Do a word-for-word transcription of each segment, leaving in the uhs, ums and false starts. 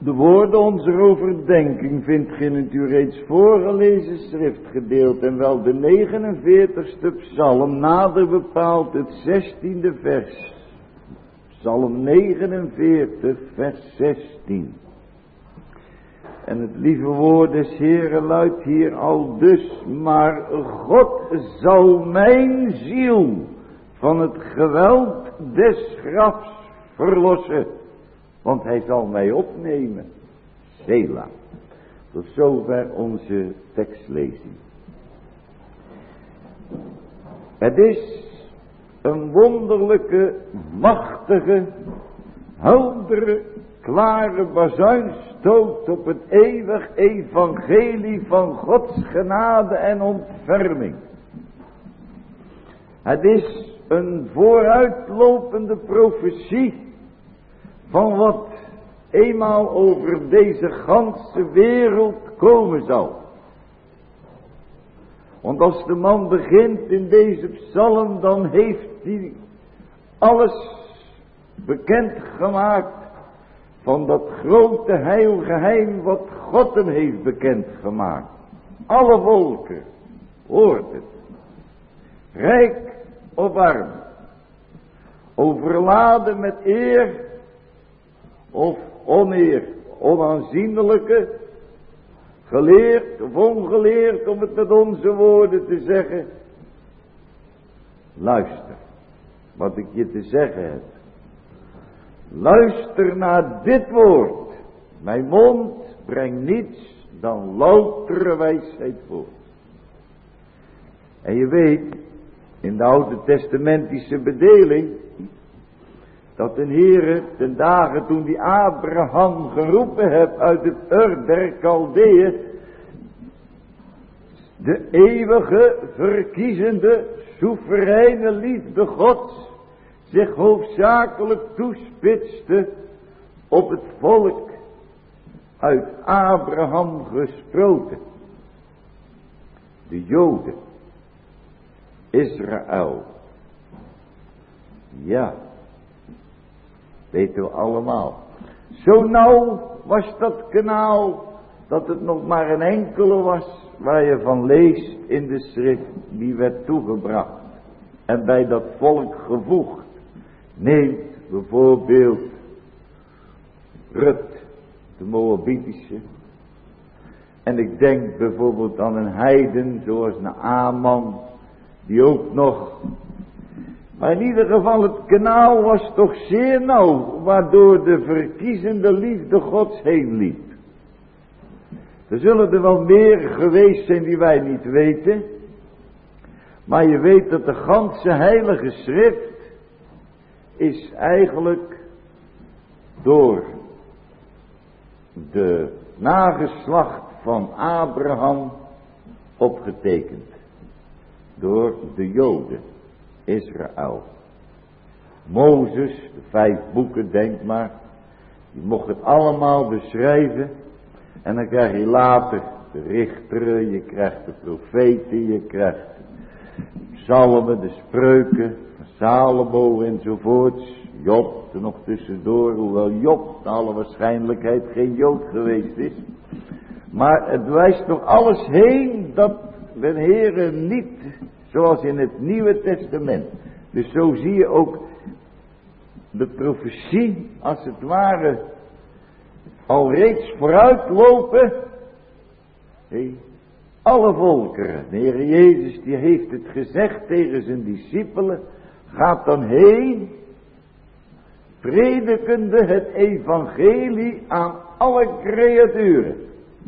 De woorden onze overdenking vindt gij in het u reeds voorgelezen schriftgedeelte en wel de negenenveertigste psalm, nader bepaald het zestiende vers. Psalm negenenveertig vers zestien. En het lieve woord des Heeren luidt hier al dus, maar God zal mijn ziel van het geweld des grafs verlossen, want hij zal mij opnemen. Sela. Tot zover onze tekstlezing. Het is een wonderlijke, machtige, heldere, klare bazuinstoot op het eeuwig evangelie van Gods genade en ontferming. Het is een vooruitlopende profetie van wat eenmaal over deze ganse wereld komen zal. Want als de man begint in deze psalm, dan heeft hij alles bekendgemaakt van dat grote heilgeheim wat God hem heeft bekendgemaakt. Alle volken hoort het. Rijk of arm, overladen met eer of oneer, onaanzienlijke, geleerd of ongeleerd, om het met onze woorden te zeggen. Luister wat ik je te zeggen heb. Luister naar dit woord. Mijn mond brengt niets dan loutere wijsheid voort. En je weet, in de Oude Testamentische bedeling, dat de Heere ten dagen toen die Abraham geroepen heeft uit het Ur der Chaldeeën, de eeuwige, verkiezende, soevereine liefde Gods zich hoofdzakelijk toespitste op het volk uit Abraham gesproten. De Joden, Israël. Ja, weten we allemaal. Zo nauw was dat kanaal dat het nog maar een enkele was waar je van leest in de schrift die werd toegebracht en bij dat volk gevoegd. Neemt bijvoorbeeld Rut, de Moabitische. En ik denk bijvoorbeeld aan een heiden zoals Naaman, die ook nog. Maar in ieder geval, het kanaal was toch zeer nauw, waardoor de verkiezende liefde Gods heen liep. Er zullen er wel meer geweest zijn die wij niet weten. Maar je weet dat de ganse heilige schrift is eigenlijk door de nageslacht van Abraham opgetekend. Door de Joden, Israël. Mozes, de vijf boeken, denk maar, die mocht het allemaal beschrijven. En dan krijg je later de richteren, je krijgt de profeten, je krijgt psalmen, de spreuken, Salomo enzovoorts. Job er nog tussendoor, hoewel Job naar alle waarschijnlijkheid geen Jood geweest is. Maar het wijst nog alles heen dat de Heere niet zoals in het Nieuwe Testament. Dus zo zie je ook de profetie als het ware al reeds vooruitlopen. Hey, alle volkeren. De Heer Jezus die heeft het gezegd tegen zijn discipelen. Gaat dan heen, predikende het evangelie aan alle creaturen.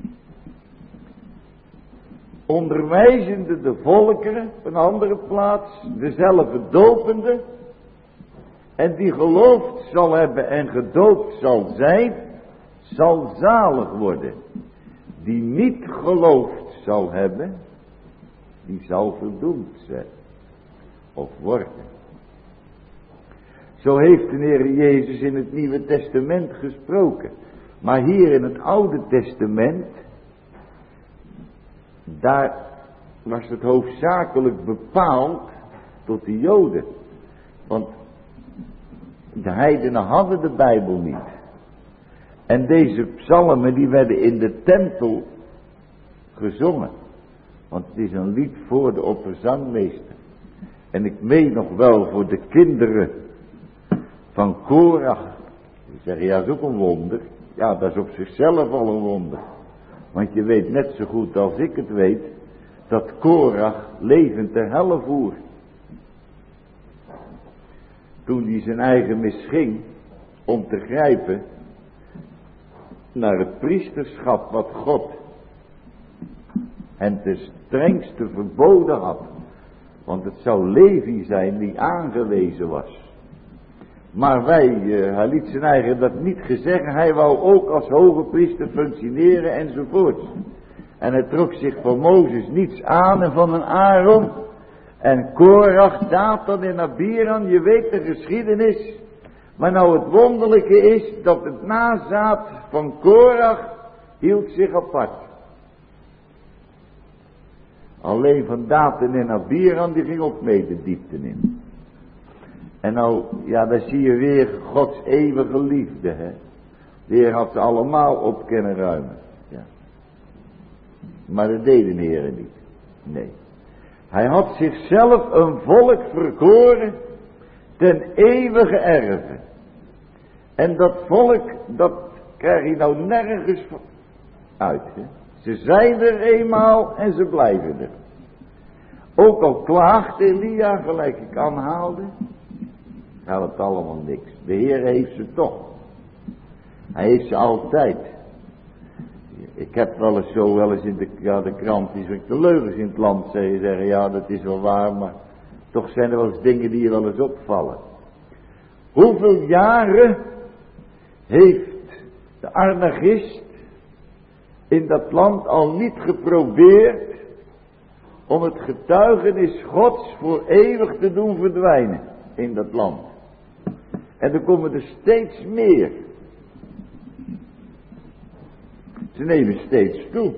Onderwijzende de volkeren, op een andere plaats, dezelfde dopende. En die geloofd zal hebben en gedoopt zal zijn, zal zalig worden. Die niet geloofd zal hebben, die zal verdoemd zijn. Of worden. Zo heeft de Heer Jezus in het Nieuwe Testament gesproken. Maar hier in het Oude Testament, daar was het hoofdzakelijk bepaald tot de Joden. Want de heidenen hadden de Bijbel niet. En deze psalmen die werden in de tempel gezongen. Want het is een lied voor de opperzangmeester. En ik meen nog wel voor de kinderen van Korach. Die zeggen, ja, dat is ook een wonder. Ja, dat is op zichzelf al een wonder. Want je weet net zo goed als ik het weet, dat Korach levend ter helle voer. Toen hij zijn eigen misging om te grijpen naar het priesterschap wat God en ten strengste verboden had. Want het zou Levi zijn die aangewezen was. Maar wij, uh, hij liet zijn eigen dat niet gezegd. Hij wou ook als hoge priester functioneren enzovoort. En hij trok zich van Mozes niets aan en van een Aaron. En Korach, Datan en Abiram, je weet de geschiedenis. Maar nou het wonderlijke is dat het nazaat van Korach hield zich apart. Alleen van Datan en Abiram die ging ook mee de diepte in. En nou, ja, daar zie je weer Gods eeuwige liefde, hè. De Heer had ze allemaal op kunnen ruimen. Ja. Maar dat deden de Heer niet. Nee. Hij had zichzelf een volk verkoren ten eeuwige erve. En dat volk, dat krijg je nou nergens uit, hè. Ze zijn er eenmaal en ze blijven er. Ook al klaagt Elia, gelijk ik aanhaalde, helpt allemaal niks. De Heer heeft ze toch. Hij heeft ze altijd. Ik heb wel eens zo, wel eens in de, ja, de krant, die de leugens in het land zeggen, zeggen, ja, dat is wel waar, maar toch zijn er wel eens dingen die je wel eens opvallen. Hoeveel jaren heeft de anarchist in dat land al niet geprobeerd om het getuigenis Gods voor eeuwig te doen verdwijnen in dat land? En er komen er steeds meer. Ze nemen steeds toe.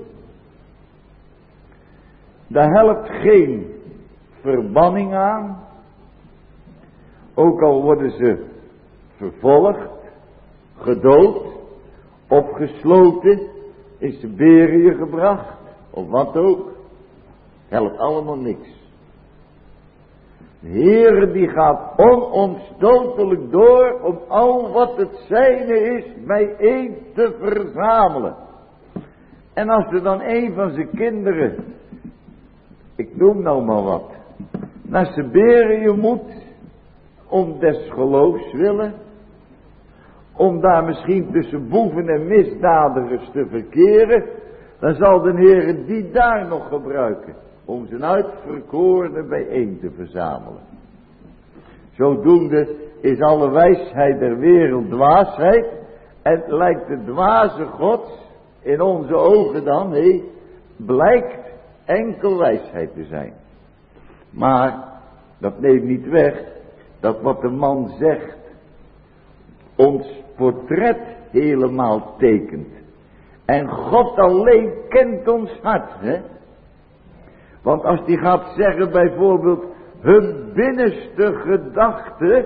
Daar helpt geen verbanning aan. Ook al worden ze vervolgd, gedood, opgesloten, in Siberië gebracht, of wat ook. Helpt allemaal niks. De Heere die gaat onomstotelijk door om al wat het zijne is bijeen te verzamelen. En als er dan een van zijn kinderen, ik noem nou maar wat, naar Siberië moet, om des geloofs willen, om daar misschien tussen boeven en misdadigers te verkeren, dan zal de Heere die daar nog gebruiken, om zijn uitverkorenen bijeen te verzamelen. Zodoende is alle wijsheid der wereld dwaasheid, en lijkt de dwaze God in onze ogen dan, hé, blijkt enkel wijsheid te zijn. Maar dat neemt niet weg dat wat de man zegt ons portret helemaal tekent. En God alleen kent ons hart, hè. Want als die gaat zeggen bijvoorbeeld hun binnenste gedachte,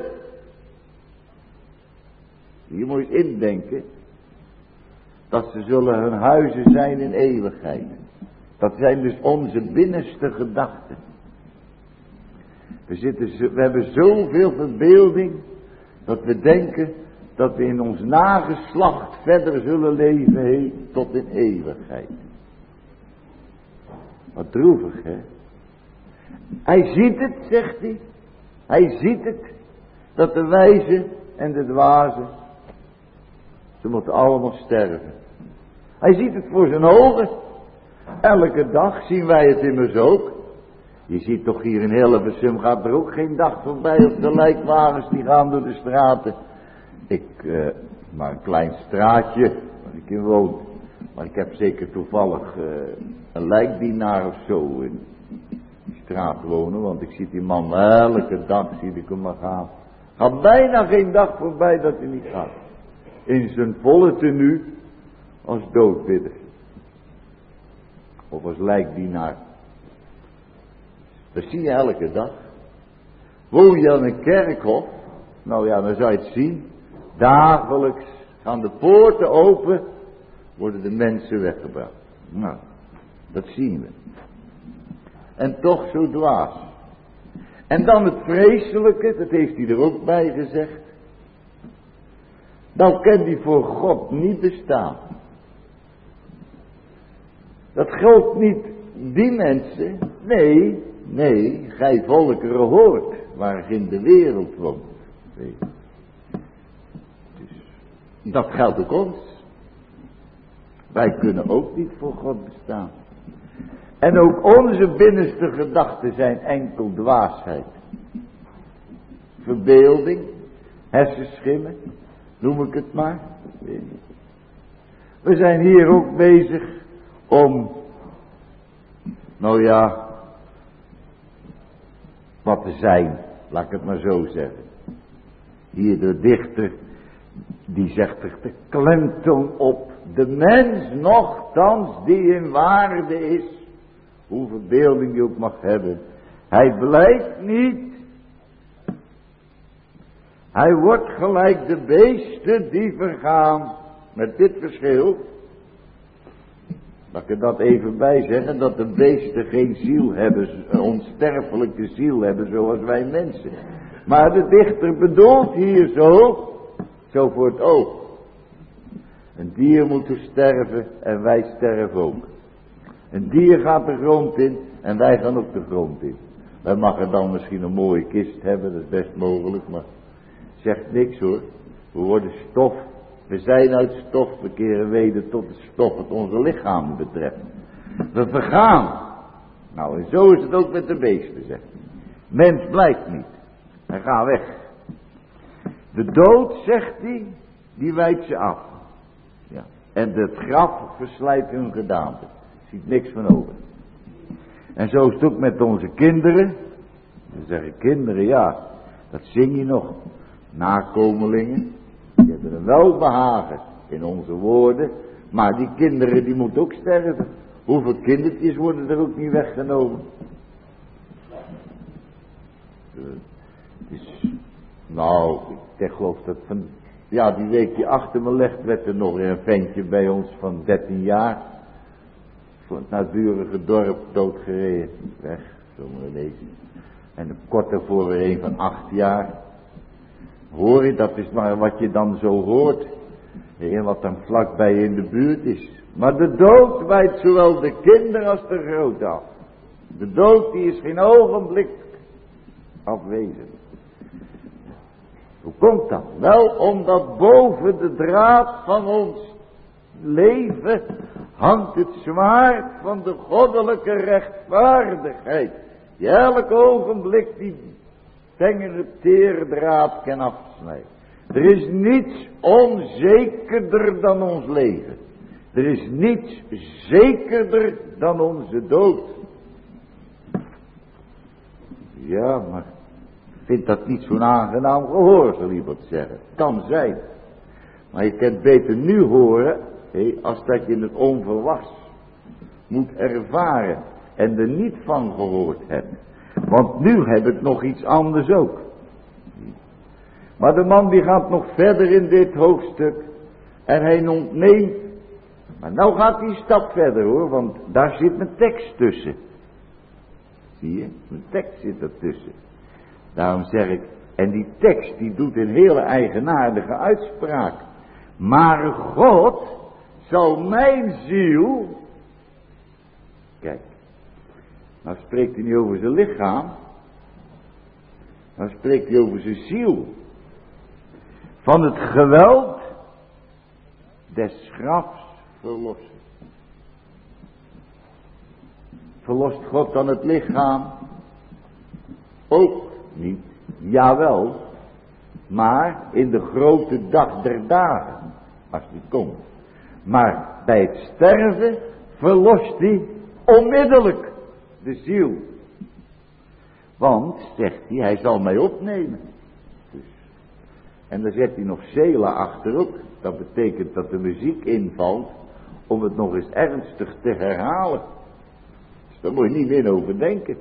hier moet je indenken, dat ze zullen hun huizen zijn in eeuwigheid. Dat zijn dus onze binnenste gedachten. We, zitten, we hebben zoveel verbeelding dat we denken dat we in ons nageslacht verder zullen leven he, tot in eeuwigheid. Wat droevig, hè? Hij ziet het, zegt hij. Hij ziet het, dat de wijze en de dwaze, ze moeten allemaal sterven. Hij ziet het voor zijn ogen. Elke dag zien wij het immers ook. Je ziet toch hier in Hilversum, gaat er ook geen dag voorbij op de lijkwagens die gaan door de straten. Ik, uh, maar een klein straatje waar ik in woon. Maar ik heb zeker toevallig uh, een lijkdienaar of zo in die straat wonen. Want ik zie die man elke dag, zie ik hem maar gaan. Gaat bijna geen dag voorbij dat hij niet gaat. In zijn volle tenue als doodbidder. Of als lijkdienaar. Dat zie je elke dag. Woon je aan een kerkhof? Nou ja, dan zou je het zien. Dagelijks Gaan de poorten open, worden de mensen weggebracht. Nou, dat zien we. En toch zo dwaas. En dan het vreselijke, dat heeft hij er ook bij gezegd. Nou kan die voor God niet bestaan. Dat geldt niet die mensen. Nee, nee, gij volkeren hoort waarin de wereld woont. Nee. Dus, dat geldt ook ons. Wij kunnen ook niet voor God bestaan. En ook onze binnenste gedachten zijn enkel dwaasheid. Verbeelding, hersenschimmen, noem ik het maar. We zijn hier ook bezig om, nou ja, wat te zijn, laat ik het maar zo zeggen. Hier de dichter, die zegt er de klemtoon op, de mens nochtans die in waarde is, hoe verbeelding die ook mag hebben, hij blijft niet. Hij wordt gelijk de beesten die vergaan, met dit verschil. Laat ik er dat even bij zeggen, dat de beesten geen ziel hebben, een onsterfelijke ziel hebben zoals wij mensen. Maar de dichter bedoelt hier zo, zo voor het oog. Een dier moet er sterven en wij sterven ook. Een dier gaat de grond in en wij gaan ook de grond in. Wij mogen dan misschien een mooie kist hebben, dat is best mogelijk, maar zegt niks hoor. We worden stof, we zijn uit stof, we keren weder tot het stof wat onze lichamen betreft. We vergaan. Nou en zo is het ook met de beesten, zegt hij. Mens blijft niet, hij gaat weg. De dood, zegt hij, die wijdt ze af. Ja. En het graf verslijt hun gedaante. Ziet niks van over. En zo is het ook met onze kinderen. We zeggen kinderen, ja, dat zing je nog. Nakomelingen, die hebben een welbehagen in onze woorden. Maar die kinderen die moeten ook sterven. Hoeveel kindertjes worden er ook niet weggenomen? Uh, dus, nou, ik geloof dat van, ja, die week die achter me legt, werd er nog een ventje bij ons van dertien jaar. Voor het naburige dorp doodgereden. Weg, zomaar ineens. En een kort daarvoor weer een van acht jaar. Hoor je, dat is maar wat je dan zo hoort. En wat dan vlakbij in de buurt is. Maar de dood wijdt zowel de kinderen als de grote af. De dood die is geen ogenblik afwezig. Hoe komt dat? Wel omdat boven de draad van ons leven hangt het zwaard van de goddelijke rechtvaardigheid. Die elk ogenblik die tengere tere draad kan afsnijden. Er is niets onzekerder dan ons leven. Er is niets zekerder dan onze dood. Ja, maar ik vind dat niet zo'n aangenaam gehoor, zal iemand zeggen. Kan zijn. Maar je kunt beter nu horen, hé, als dat je het onverwachts moet ervaren en er niet van gehoord hebt. Want nu heb ik nog iets anders ook. Maar de man die gaat nog verder in dit hoofdstuk. En hij ontneemt. Maar nou gaat hij een stap verder hoor. Want daar zit mijn tekst tussen. Zie je? Mijn tekst zit ertussen. Daarom zeg ik. En die tekst die doet een hele eigenaardige uitspraak. Maar God zal mijn ziel. Kijk. Nou spreekt hij niet over zijn lichaam. Nou spreekt hij over zijn ziel. Van het geweld des grafs verlossen. Verlost God dan het lichaam? Ook niet. Jawel. Maar in de grote dag der dagen. Als die komt. Maar bij het sterven verlost hij onmiddellijk de ziel. Want, zegt hij, hij zal mij opnemen. Dus. En dan zet hij nog Sela achterop. Dat betekent dat de muziek invalt om het nog eens ernstig te herhalen. Dus daar moet je niet meer over denken.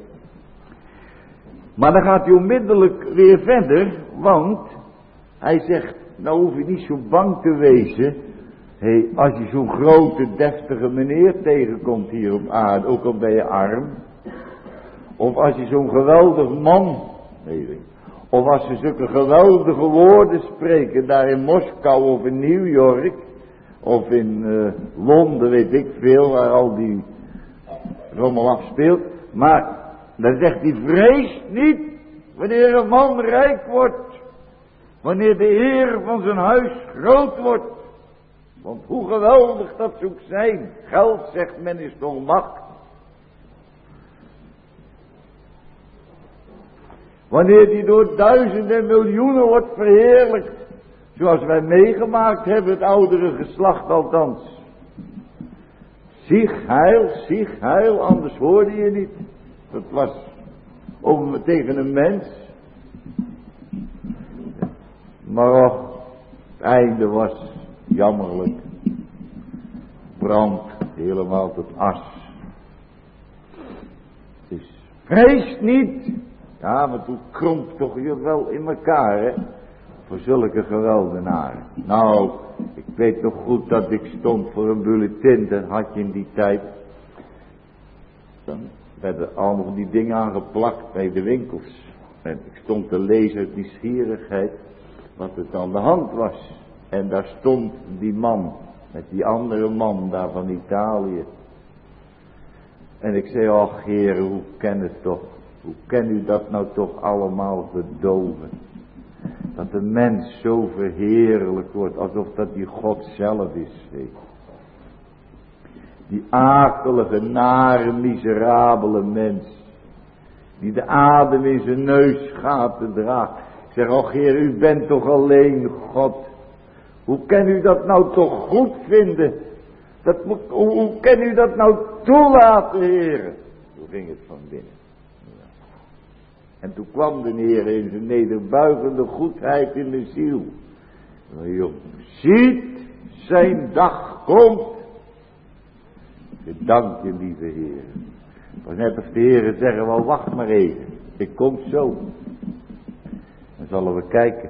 Maar dan gaat hij onmiddellijk weer verder, want hij zegt, nou hoef je niet zo bang te wezen. Hey, als je zo'n grote, deftige meneer tegenkomt hier op aarde, ook al ben je arm. Of als je zo'n geweldig man, nee, of als ze zulke geweldige woorden spreken, daar in Moskou of in New York, of in uh, Londen, weet ik veel, waar al die rommel afspeelt. Maar dan zegt hij, vrees niet wanneer een man rijk wordt, wanneer de heer van zijn huis groot wordt. Want hoe geweldig dat zou zijn, geld, zegt men, is toch macht. Wanneer die door duizenden en miljoenen wordt verheerlijkt, zoals wij meegemaakt hebben, het oudere geslacht althans. Zieg heil, zieg heil, anders hoorde je niet. Dat was om, tegen een mens. Maar och, het einde was jammerlijk. Brand helemaal tot as. Dus vrees niet. Ja, maar toen kromp toch je wel in elkaar, hè. Voor zulke geweldenaren. Nou, ik weet nog goed dat ik stond voor een bulletin. Dat had je in die tijd. Dan werden allemaal die dingen aangeplakt bij de winkels. En ik stond te lezen uit nieuwsgierigheid wat het aan de hand was. En daar stond die man, met die andere man daar van Italië. En ik zei, ach heren, hoe kan het toch? Hoe kan u dat nou toch allemaal verdoven? Dat de mens zo verheerlijk wordt, alsof dat die God zelf is. Weet. Die akelige, nare, miserabele mens. Die de adem in zijn neusgaten draagt. Ik zeg, och Heer, u bent toch alleen God. Hoe kan u dat nou toch goed vinden? Dat, hoe, hoe kan u dat nou toelaten, Heer? Zo ging het van binnen. Ja. En toen kwam de Heer in zijn nederbuigende goedheid in de ziel. Jong, ziet, zijn dag komt. Ik dank je, lieve Heer. Maar net als de Heer zeggen, wel wacht maar even. Ik kom zo. Dan zullen we kijken.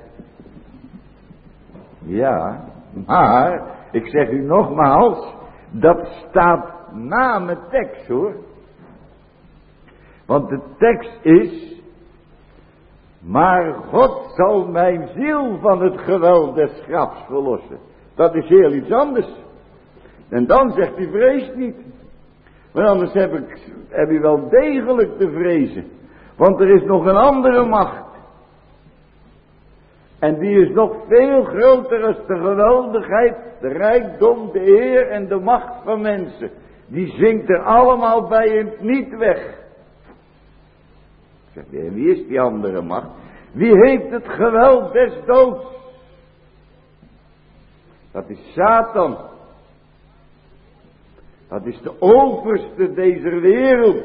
Ja, maar, ik zeg u nogmaals, dat staat na mijn tekst hoor. Want de tekst is, maar God zal mijn ziel van het geweld des grafs verlossen. Dat is heel iets anders. En dan zegt hij, vrees niet. Maar anders heb ik, heb je wel degelijk te vrezen. Want er is nog een andere macht. En die is nog veel groter als de geweldigheid, de rijkdom, de eer en de macht van mensen. Die zinkt er allemaal bij in niet weg. Ik zeg, en wie is die andere macht? Wie heeft het geweld des doods? Dat is Satan. Dat is de overste deze wereld.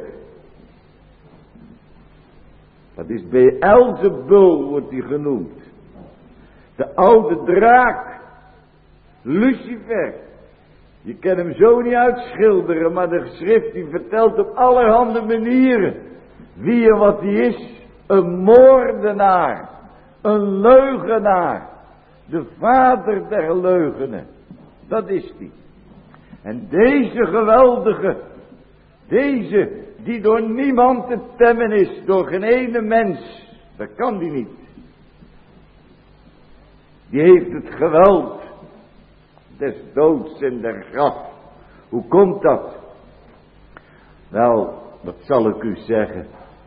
Dat is Beelzebul, wordt hij genoemd. De oude draak. Lucifer. Je kan hem zo niet uitschilderen, maar de geschrift die vertelt op allerhande manieren wie en wat hij is. Een moordenaar. Een leugenaar. De vader der leugenen. Dat is die. En deze geweldige, deze die door niemand te temmen is, door geen ene mens, dat kan die niet. Die heeft het geweld des doods en der graf. Hoe komt dat? Wel, dat zal ik u zeggen.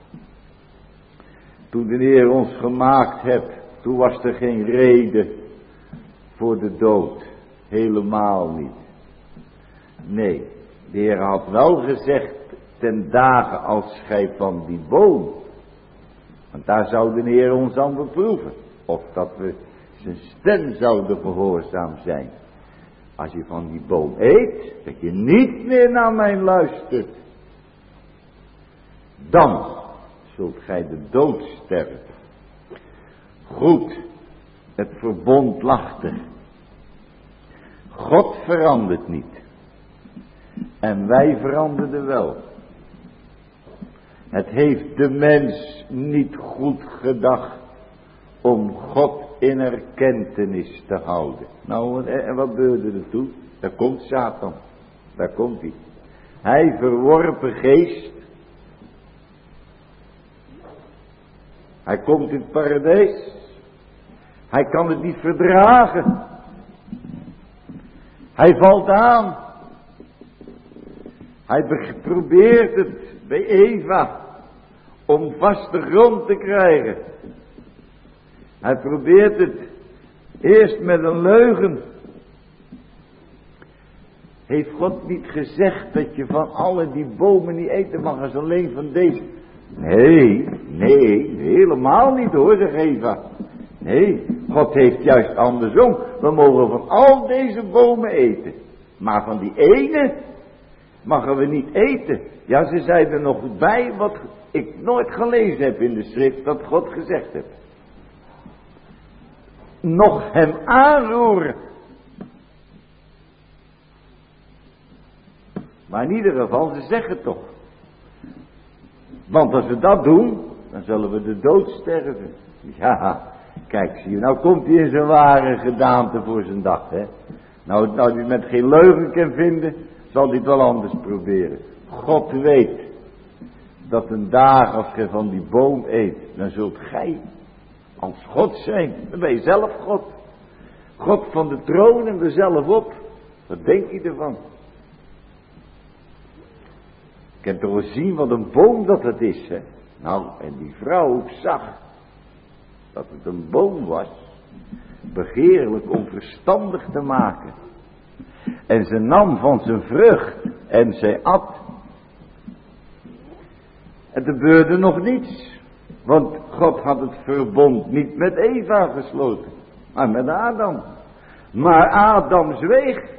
Toen de Heer ons gemaakt heeft, toen was er geen reden voor de dood. Helemaal niet. Nee, de Heer had wel gezegd, ten dagen als gij van die boom. Want daar zou de Heer ons aan beproeven. Of dat we zijn stem zouden gehoorzaam zijn. Als je van die boom eet, dat je niet meer naar mij luistert. Dan zult gij de dood sterven. Goed, het verbond lag er. God verandert niet. En wij veranderden wel. Het heeft de mens niet goed gedacht om God in erkentenis te houden. Nou, en wat gebeurde er toen? Daar komt Satan. Daar komt hij. Hij verworpen geest. Hij komt in het paradijs. Hij kan het niet verdragen. Hij valt aan. Hij probeert het bij Eva om vaste grond te krijgen. Hij probeert het eerst met een leugen. Heeft God niet gezegd dat je van alle die bomen niet eten mag als alleen van deze? Nee, nee, helemaal niet hoor, zegt Eva. Nee, God heeft juist andersom. We mogen van al deze bomen eten. Maar van die ene mogen we niet eten. Ja, ze zeiden er nog bij wat ik nooit gelezen heb in de schrift, dat God gezegd heeft. Nog hem aanroeren. Maar in ieder geval, ze zeggen het toch. Want als we dat doen, dan zullen we de dood sterven. Ja, kijk, zie je, nou komt hij in zijn ware gedaante voor zijn dag, hè. Nou, nou hij met geen leugen kan vinden, zal hij het wel anders proberen. God weet dat een dag als je van die boom eet, dan zult gij als God zijn. Dan ben je zelf God. God van de troon en er zelf op. Wat denk je ervan? Ik heb toch eens zien wat een boom dat het is, hè. Nou, en die vrouw zag dat het een boom was, begeerlijk om verstandig te maken. En ze nam van zijn vrucht en zij at. Het gebeurde nog niets, want God had het verbond niet met Eva gesloten, maar met Adam. Maar Adam zweeg.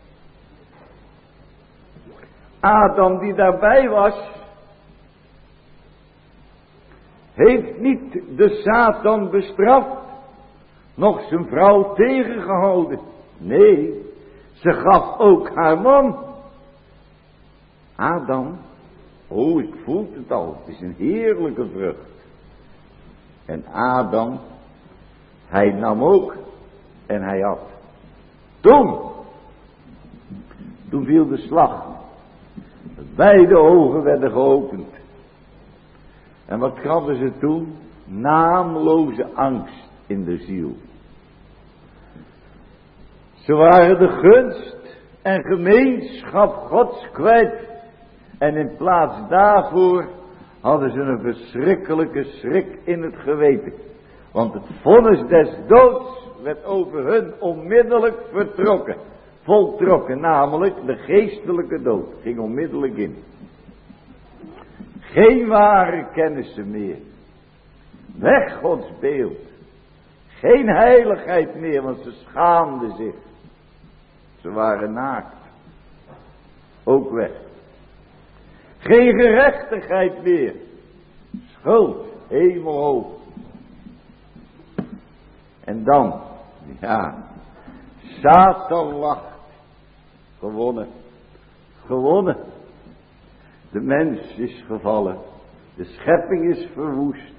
Adam die daarbij was, heeft niet de Satan bestraft, nog zijn vrouw tegengehouden. Nee, ze gaf ook haar man. Adam, oh ik voel het al, het is een heerlijke vrucht. En Adam, hij nam ook en hij had. Toen, toen viel de slag. Beide ogen werden geopend. En wat hadden ze toen? Naamloze angst in de ziel. Ze waren de gunst en gemeenschap Gods kwijt. En in plaats daarvoor hadden ze een verschrikkelijke schrik in het geweten. Want het vonnis des doods werd over hun onmiddellijk vertrokken. Voltrokken, namelijk de geestelijke dood. Ging onmiddellijk in. Geen ware kennissen meer. Weg Gods beeld. Geen heiligheid meer, want ze schaamden zich. Ze waren naakt. Ook weg. Geen gerechtigheid meer. Schuld, hemelhoog. En dan, ja, Satan lacht. Gewonnen. Gewonnen. De mens is gevallen. De schepping is verwoest.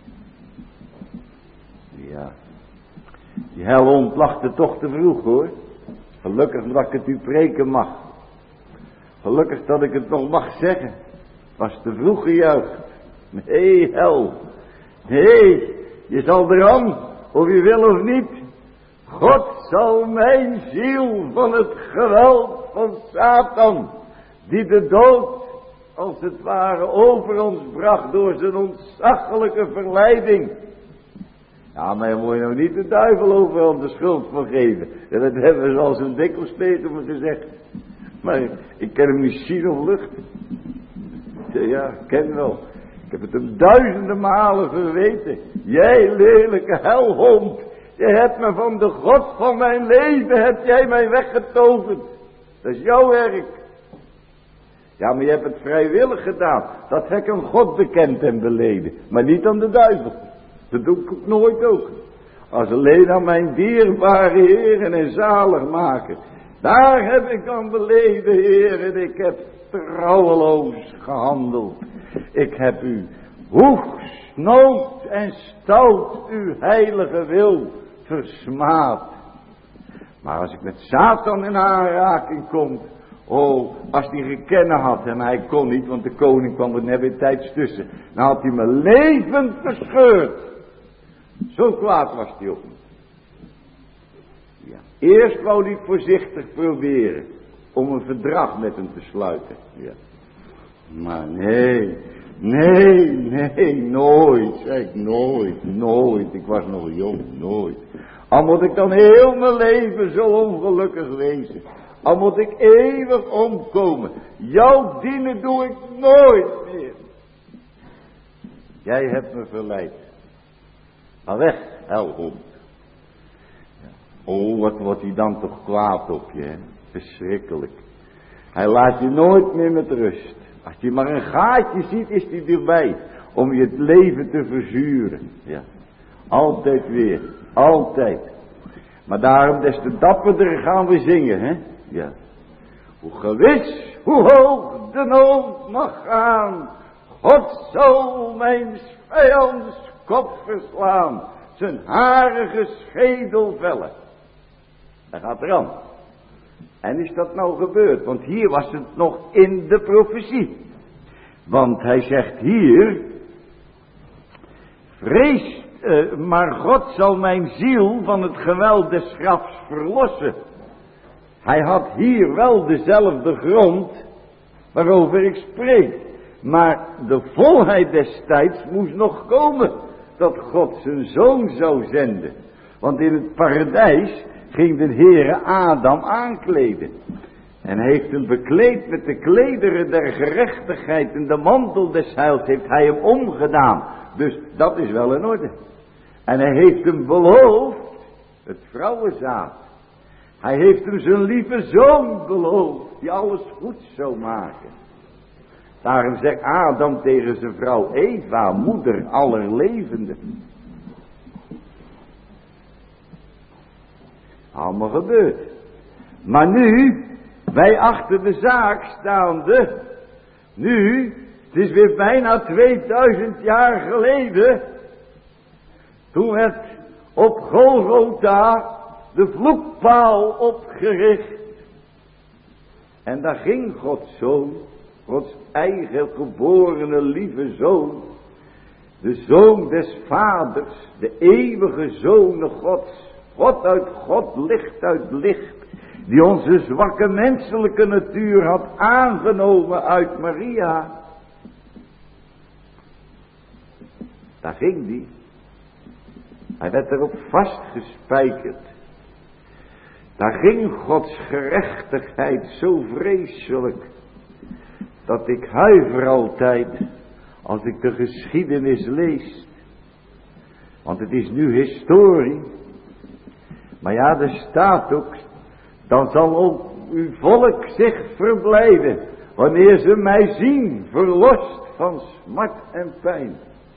Ja. Die hel ontlachte toch te vroeg hoor. Gelukkig dat ik het u preken mag. Gelukkig dat ik het nog mag zeggen. Was te vroeg gejuicht. Nee, hel. Nee, je zal eraan, of je wil of niet. God zal mijn ziel van het geweld van Satan, die de dood als het ware over ons bracht door zijn ontzaglijke verleiding. Ja, maar je moet je nou niet de duivel overal de schuld van geven. Ja, dat hebben we al zo'n dikwijls tegen me gezegd. Maar ik kan hem niet zien of luchten. Ja, ik ken wel. Ik heb het hem duizenden malen verweten. Jij lelijke helhond. Je hebt me van de God van mijn leven, heb jij mij weggetoverd. Dat is jouw werk. Ja, maar je hebt het vrijwillig gedaan. Dat heb ik aan God bekend en beleden. Maar niet aan de duivel. Dat doe ik ook nooit ook. Als alleen aan mijn dierbare Heeren en zaligmaker. Daar heb ik aan beleden, Heer. En ik heb trouweloos gehandeld. Ik heb u hoogst, nood en stout uw heilige wil versmaad. Maar als ik met Satan in aanraking kom, oh, als hij gekend had en hij kon niet, want de koning kwam er net weer tijds tussen, dan had hij mijn leven verscheurd. Zo kwaad was hij op me. Ja. Eerst wou hij voorzichtig proberen om een verdrag met hem te sluiten. Ja. Maar nee, nee, nee, nooit, zeg ik, nooit, nooit. Ik was nog jong, nooit. Al moet ik dan heel mijn leven zo ongelukkig wezen. Al moet ik eeuwig omkomen. Jouw dienen doe ik nooit meer. Jij hebt me verleid. Ga weg, helhond. Oh, wat wordt hij dan toch kwaad op je, hè? Verschrikkelijk. Hij laat je nooit meer met rust. Als je maar een gaatje ziet, is hij erbij. Om je het leven te verzuren. Ja. Altijd weer. Altijd. Maar daarom des te dapperder gaan we zingen, hè? Ja. Hoe gewis, hoe hoog de nood mag gaan. God zal mijn vijands kop verslaan. Zijn harige schedel vellen. Hij gaat eraan. En is dat nou gebeurd? Want hier was het nog in de profetie. Want hij zegt hier. Vrees, uh, maar God zal mijn ziel van het geweld des grafs verlossen. Hij had hier wel dezelfde grond waarover ik spreek. Maar de volheid des tijds moest nog komen. Dat God zijn zoon zou zenden. Want in het paradijs ging de Heere Adam aankleden. En heeft hem bekleed met de klederen der gerechtigheid. En de mantel des heils heeft hij hem omgedaan. Dus dat is wel in orde. En hij heeft hem beloofd, het vrouwenzaad. Hij heeft hem zijn lieve zoon beloofd, die alles goed zou maken. Daarom zegt Adam tegen zijn vrouw Eva, moeder aller levenden. Allemaal gebeurd. Maar nu, wij achter de zaak staande, nu, het is weer bijna tweeduizend jaar geleden, toen werd op Golgotha de vloekpaal opgericht. En daar ging Gods zoon, Gods eigen geborene lieve zoon, de zoon des vaders, de eeuwige zoon Gods, God uit God, licht uit licht, die onze zwakke menselijke natuur had aangenomen uit Maria. Daar ging die. Hij werd erop vastgespijkerd. Daar ging Gods gerechtigheid zo vreselijk, dat ik huiver altijd als ik de geschiedenis lees. Want het is nu historie. Maar ja, er staat ook, dan zal ook uw volk zich verblijden, wanneer ze mij zien, verlost van smart en pijn.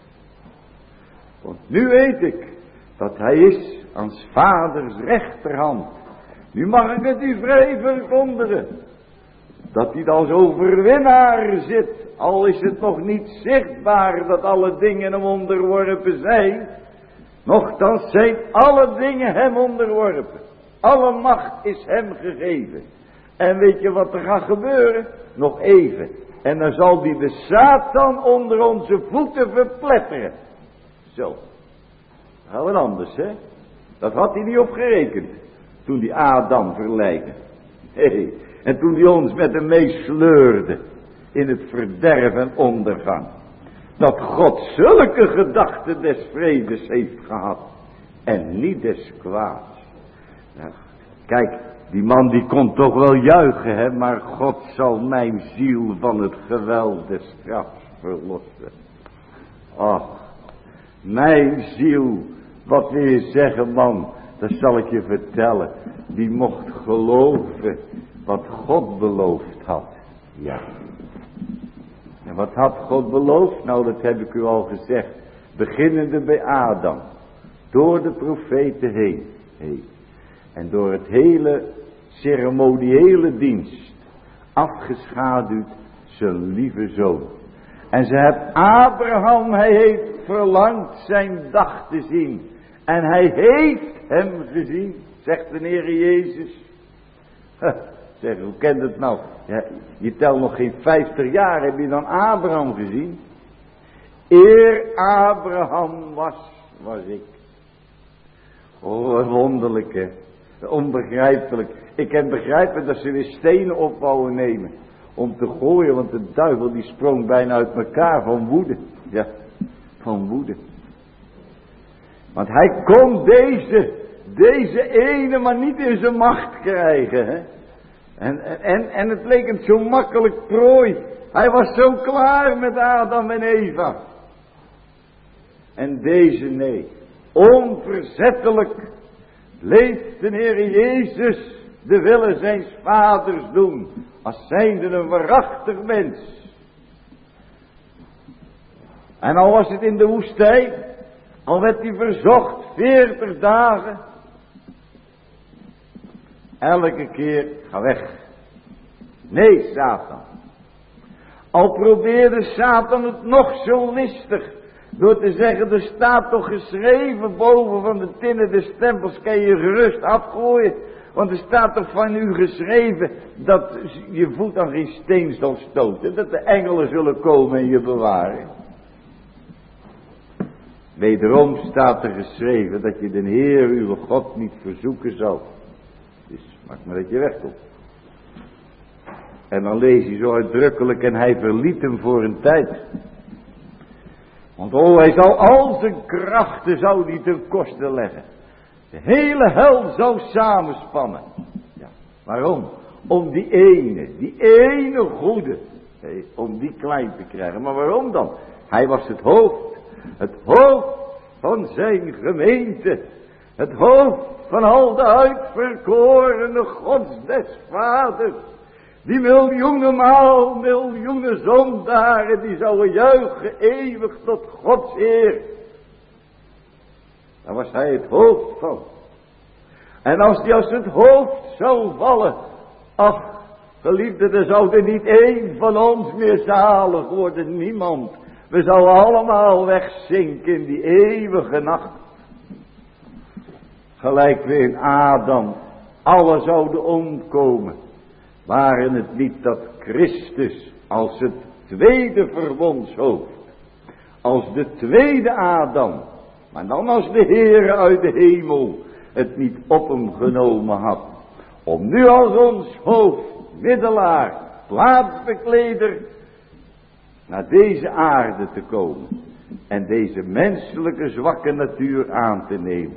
Want nu weet ik, dat hij is aan 's vaders rechterhand. Nu mag ik het u vrij verkondigen, dat hij als overwinnaar zit, al is het nog niet zichtbaar dat alle dingen hem onderworpen zijn. Nochtans zijn alle dingen hem onderworpen. Alle macht is hem gegeven. En weet je wat er gaat gebeuren? Nog even. En dan zal die de Satan onder onze voeten verpletteren. Zo. Nou wat anders, hè? Dat had hij niet op gerekend. Toen die Adam verleidde. Hey. En toen hij ons met hem meesleurde. In het verderf en ondergang. Dat God zulke gedachten des vredes heeft gehad. En niet des kwaads. Nou, kijk, die man die kon toch wel juichen, hè. Maar God zal mijn ziel van het geweld des strafs verlossen. Ach, mijn ziel. Wat wil je zeggen, man? Dat zal ik je vertellen. Die mocht geloven wat God beloofd had. Ja. En wat had God beloofd? Nou, dat heb ik u al gezegd. Beginnende bij Adam. Door de profeten heen. heen. En door het hele ceremoniële dienst. Afgeschaduwd zijn lieve zoon. En ze hebben Abraham, hij heeft verlangd zijn dag te zien. En hij heeft hem gezien, zegt de Heer Jezus. Huh, zeg, hoe kent het nou? Ja, je telt nog geen vijftig jaar, heb je dan Abraham gezien? Eer Abraham was, was ik. Oh, wat wonderlijk, hè. Onbegrijpelijk. Ik heb begrijpen dat ze weer stenen op wouden nemen. Om te gooien, want de duivel die sprong bijna uit elkaar van woede. Ja, van woede. Want hij kon deze, deze ene maar niet in zijn macht krijgen. Hè? En, en, en het leek hem zo makkelijk prooi. Hij was zo klaar met Adam en Eva. En deze nee. Onverzettelijk bleef de Heer Jezus de willen zijns vaders doen. Als zijnde een waarachtig mens. En al was het in de woestijn. Al werd hij verzocht veertig dagen. Elke keer ga weg. Nee, Satan. Al probeerde Satan het nog zo listig. Door te zeggen, er staat toch geschreven boven van de tinnen de stempels, kan je gerust afgooien. Want er staat toch van u geschreven dat je voet aan geen steen zal stoten. Dat de engelen zullen komen en je bewaren. Wederom staat er geschreven dat je de Heer uw God niet verzoeken zal. Dus maak maar dat je wegkomt. En dan lees je zo uitdrukkelijk en hij verliet hem voor een tijd. Want oh, hij zou al zijn krachten zou die ten koste leggen. De hele hel zou samenspannen. Ja, waarom? Om die ene, die ene goede, hey, om die klein te krijgen. Maar waarom dan? Hij was het hoofd, het hoofd van zijn gemeente. Het hoofd van al de uitverkorene gods des vaders. Die miljoenen maal, miljoenen zondaren, die zouden juichen eeuwig tot Gods eer. Daar was hij het hoofd van. En als die als het hoofd zou vallen, ach, geliefde, er zou er niet één van ons meer zalig worden, niemand. We zouden allemaal wegzinken in die eeuwige nacht. Gelijk weer in Adam, alle zouden omkomen. Waren het niet dat Christus als het tweede verbondshoofd, als de tweede Adam, maar dan als de Heere uit de hemel het niet op hem genomen had, om nu als ons hoofd, middelaar, plaatsbekleder, naar deze aarde te komen en deze menselijke zwakke natuur aan te nemen.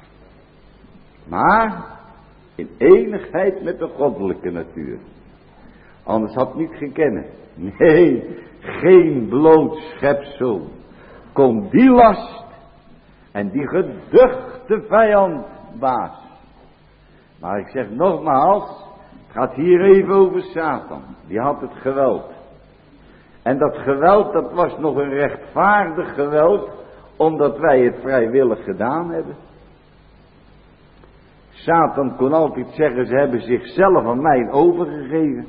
Maar in enigheid met de goddelijke natuur. Anders had niet gekend. Nee, geen bloot schepsel kon die last en die geduchte vijand baas. Maar ik zeg nogmaals, het gaat hier even over Satan. Die had het geweld. En dat geweld, dat was nog een rechtvaardig geweld, omdat wij het vrijwillig gedaan hebben. Satan kon altijd zeggen, ze hebben zichzelf aan mij overgegeven.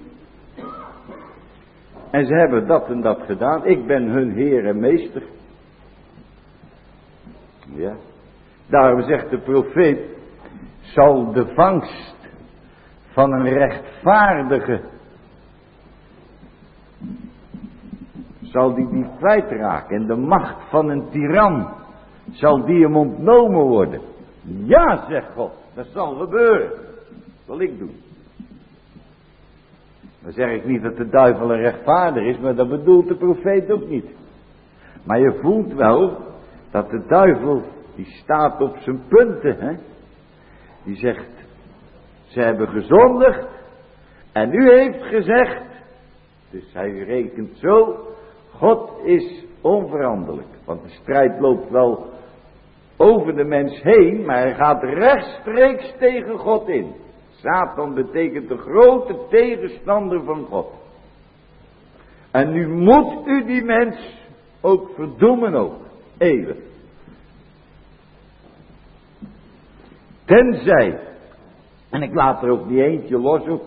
En ze hebben dat en dat gedaan. Ik ben hun Heer en Meester. Ja. Daarom zegt de profeet, zal de vangst van een rechtvaardige, zal die niet kwijtraken. En de macht van een tiran, zal die hem ontnomen worden. Ja, zegt God, dat zal gebeuren. Dat zal ik doen. Dan zeg ik niet dat de duivel een rechtvaardig is, maar dat bedoelt de profeet ook niet. Maar je voelt wel dat de duivel, die staat op zijn punten, hè. Die zegt, ze hebben gezondigd en u heeft gezegd, dus hij rekent zo, God is onveranderlijk. Want de strijd loopt wel over de mens heen, maar hij gaat rechtstreeks tegen God in. Satan betekent de grote tegenstander van God. En nu moet u die mens ook verdoemen ook, eeuwig. Tenzij, en ik laat er ook niet eentje los ook.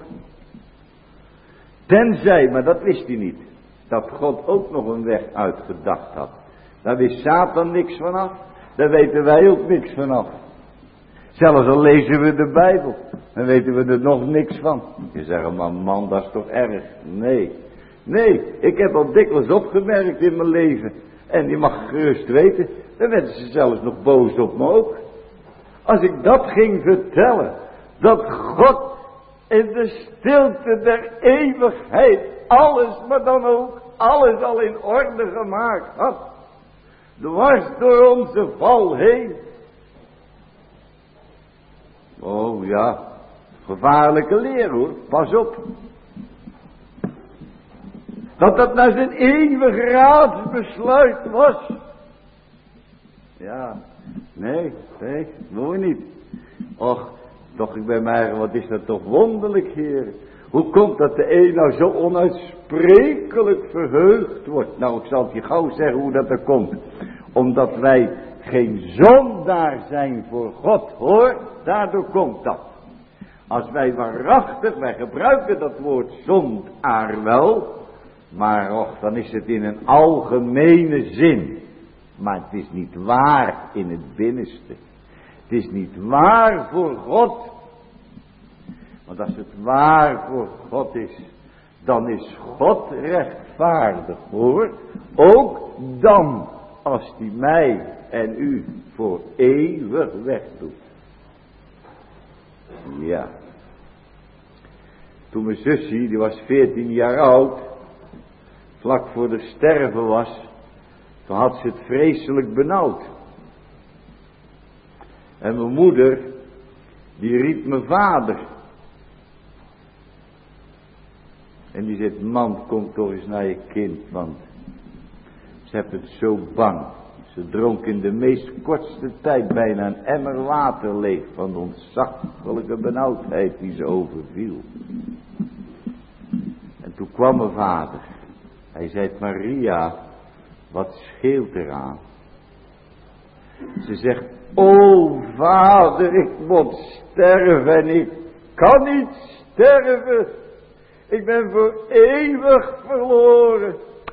Tenzij, maar dat wist hij niet, dat God ook nog een weg uitgedacht had. Daar wist Satan niks vanaf, daar weten wij ook niks vanaf. Zelfs al lezen we de Bijbel, dan weten we er nog niks van. Je zegt, maar man, dat is toch erg? Nee, nee, ik heb al dikwijls opgemerkt in mijn leven. En je mag gerust weten, dan werden ze zelfs nog boos op me ook. Als ik dat ging vertellen, dat God in de stilte der eeuwigheid alles, maar dan ook alles al in orde gemaakt had. Dwars door onze val heen. Oh ja, gevaarlijke leer hoor, pas op. Dat dat naar zijn eeuwig raadsbesluit was. Ja, nee, nee, mooi niet. Och, toch ik bij mij, wat is dat toch wonderlijk, Heer. Hoe komt dat de een nou zo onuitsprekelijk verheugd wordt? Nou, ik zal het je gauw zeggen hoe dat er komt. Omdat wij geen zondaar zijn voor God, hoor. Daardoor komt dat. Als wij waarachtig, wij gebruiken dat woord zondaar wel. Maar och, dan is het in een algemene zin. Maar het is niet waar in het binnenste. Het is niet waar voor God. Want als het waar voor God is, dan is God rechtvaardig, hoor. Ook dan, als hij mij en u voor eeuwig wegdoet. Ja. Toen mijn zusje, die was veertien jaar oud, vlak voor de sterven was, toen had ze het vreselijk benauwd. En mijn moeder, die riep mijn vader. En die zegt, man, kom toch eens naar je kind, want ze hebben het zo bang. Ze dronk in de meest kortste tijd bijna een emmer water leeg van de ontzaglijke benauwdheid die ze overviel. En toen kwam mijn vader. Hij zei, Maria, wat scheelt eraan? Ze zegt, o vader, ik moet sterven en ik kan niet sterven. Ik ben voor eeuwig verloren.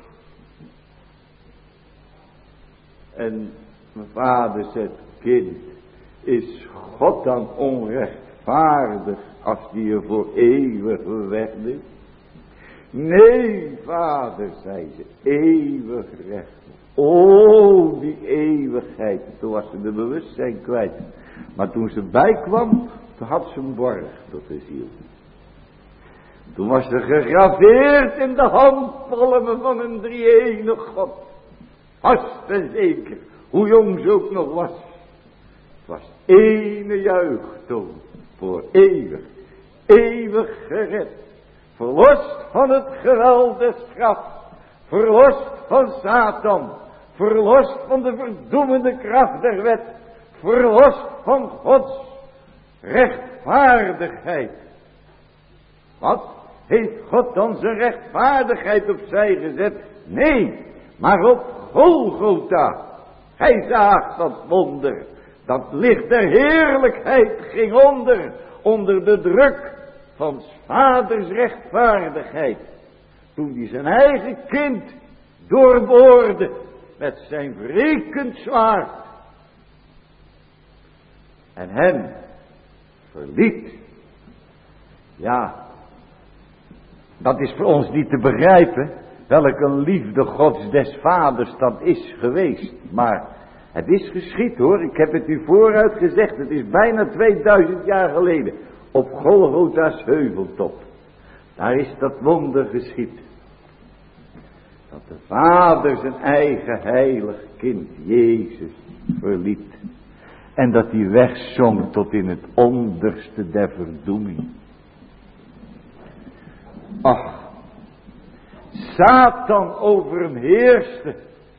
En mijn vader zegt, kind, is God dan onrechtvaardig als die je voor eeuwig wegneemt? Nee, vader, zei ze, eeuwig recht. O, die eeuwigheid. Toen was ze de bewustzijn kwijt. Maar toen ze bijkwam, toen had ze een borg tot de ziel. Toen was ze gegraveerd in de handpalmen van een drie-enig God. Vast en zeker, hoe jong ze ook nog was. Het was ene juichtoon voor eeuwig, eeuwig gered. Verlost van het geweld des straf. Verlost van Satan. Verlost van de verdoemende kracht der wet. Verlost van Gods rechtvaardigheid. Wat? Heeft God dan zijn rechtvaardigheid opzij gezet? Nee, maar op Golgotha. Hij zaagt dat wonder. Dat licht der heerlijkheid ging onder. Onder de druk van 's vaders rechtvaardigheid. Toen hij zijn eigen kind doorboorde met zijn wrekend zwaard. En hen verliet. Ja, dat is voor ons niet te begrijpen. Welk een liefde Gods des vaders dat is geweest. Maar het is geschied hoor. Ik heb het u vooruit gezegd. Het is bijna tweeduizend jaar geleden. Op Golgotha's heuveltop. Daar is dat wonder geschied. Dat de vader zijn eigen heilig kind Jezus verliet. En dat hij wegzonk tot in het onderste der verdoeming. Ach. Satan over hem heerste.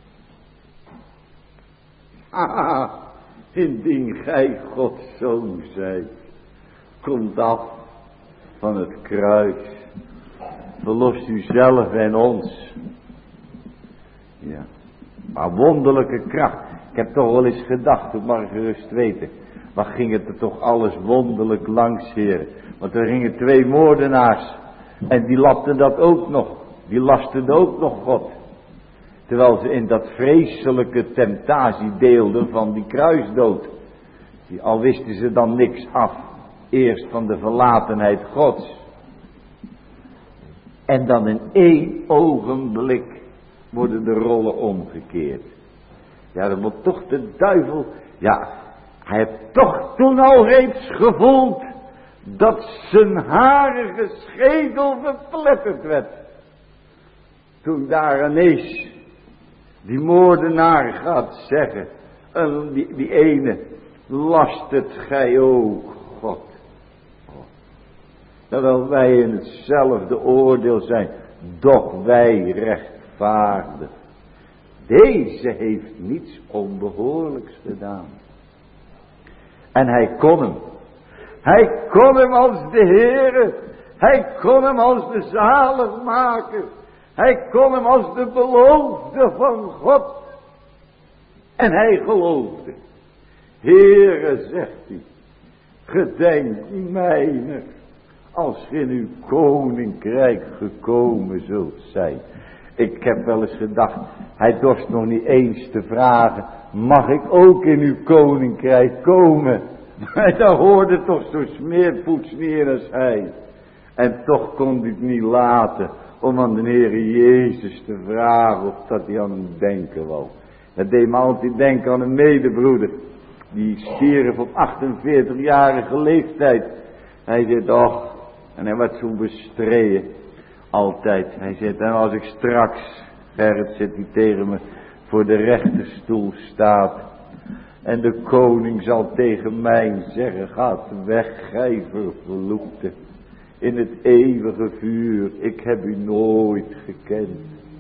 Ah, indien gij Gods zoon zijt, komt af van het kruis, verlost u zelf en ons. Ja, maar wonderlijke kracht. Ik heb toch wel eens gedacht, ik mag gerust weten, wat ging het er toch alles wonderlijk langs, heren. Want er gingen twee moordenaars en die lapten dat ook nog. Die lasten ook nog God. Terwijl ze in dat vreselijke temptatie deelden van die kruisdood. Al wisten ze dan niks af. Eerst van de verlatenheid Gods. En dan in één ogenblik worden de rollen omgekeerd. Ja, dan wordt toch de duivel. Ja, hij heeft toch toen al reeds gevoeld dat zijn harige schedel verpletterd werd. Toen daar ineens die moordenaar gaat zeggen. En die, die ene, last het gij ook, God. Terwijl wij in hetzelfde oordeel zijn, doch wij rechtvaardig. Deze heeft niets onbehoorlijks gedaan. En hij kon hem. Hij kon hem als de Heere. Hij kon hem als de zaligmaker. Hij kon hem als de beloofde van God. En hij geloofde. Heere, zegt hij, gedenk mijner, als ge in uw koninkrijk gekomen zult zijn. Ik heb wel eens gedacht, hij dorst nog niet eens te vragen, mag ik ook in uw koninkrijk komen? Maar daar hoorde toch zo smeerpoets neer als hij. En toch kon hij het niet laten om aan de Heere Jezus te vragen of dat hij aan hem denken wou. Dat deed me altijd denken aan een medebroeder. Die stierf op achtenveertigjarige leeftijd. Hij zei, och, en hij werd zo bestreden. Altijd. Hij zegt, en als ik straks, Gerrit zit hij tegen me, voor de rechterstoel staat. En de koning zal tegen mij zeggen, gaat weg, gij vervloekte. In het eeuwige vuur, ik heb u nooit gekend.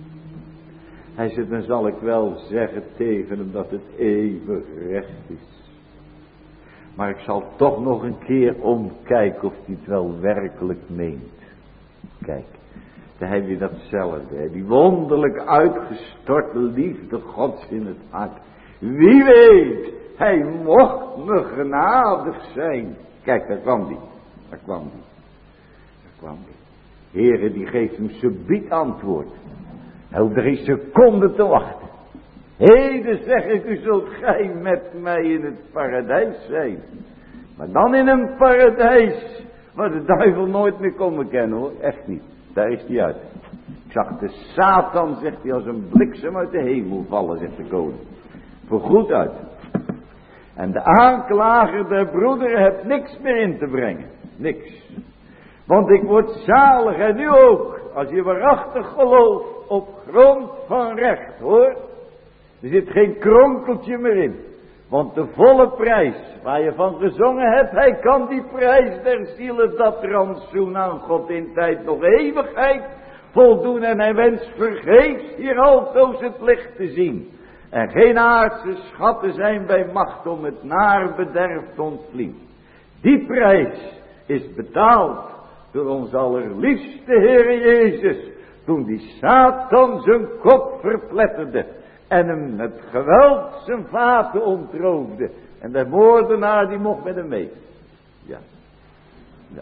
Hij zegt, dan zal ik wel zeggen tegen hem dat het eeuwig recht is. Maar ik zal toch nog een keer omkijken of hij het wel werkelijk meent. Kijk, dan heb je datzelfde. Hè? Die wonderlijk uitgestorte liefde Gods in het hart. Wie weet, hij mocht me genadig zijn. Kijk, daar kwam die. Daar kwam die. Daar kwam die. Heere, die geeft hem subiet antwoord. Hij hoeft er geen seconde te wachten. Heden zeg ik, u zult gij met mij in het paradijs zijn. Maar dan in een paradijs waar de duivel nooit meer komen kennen, hoor. Echt niet. Daar is hij uit. Ik zag de Satan, zegt hij, als een bliksem uit de hemel vallen, zegt de koning. Voorgoed uit. En de aanklager der broederen heeft niks meer in te brengen. Niks. Want ik word zalig en u ook. Als je waarachtig gelooft op grond van recht, hoor. Er zit geen kronkeltje meer in. Want de volle prijs waar je van gezongen hebt, hij kan die prijs der zielen, dat rantsoen aan God in tijd nog eeuwigheid voldoen. En hij wenst vergeefs hier altoos het licht te zien. En geen aardse schatten zijn bij macht om het naar bederf te ontvliehen. Die prijs is betaald door ons allerliefste Heere Jezus, toen die Satan zijn kop verpletterde en hem met geweld zijn vaten ontroofde. En de moordenaar die mocht met hem mee. Ja. Ja.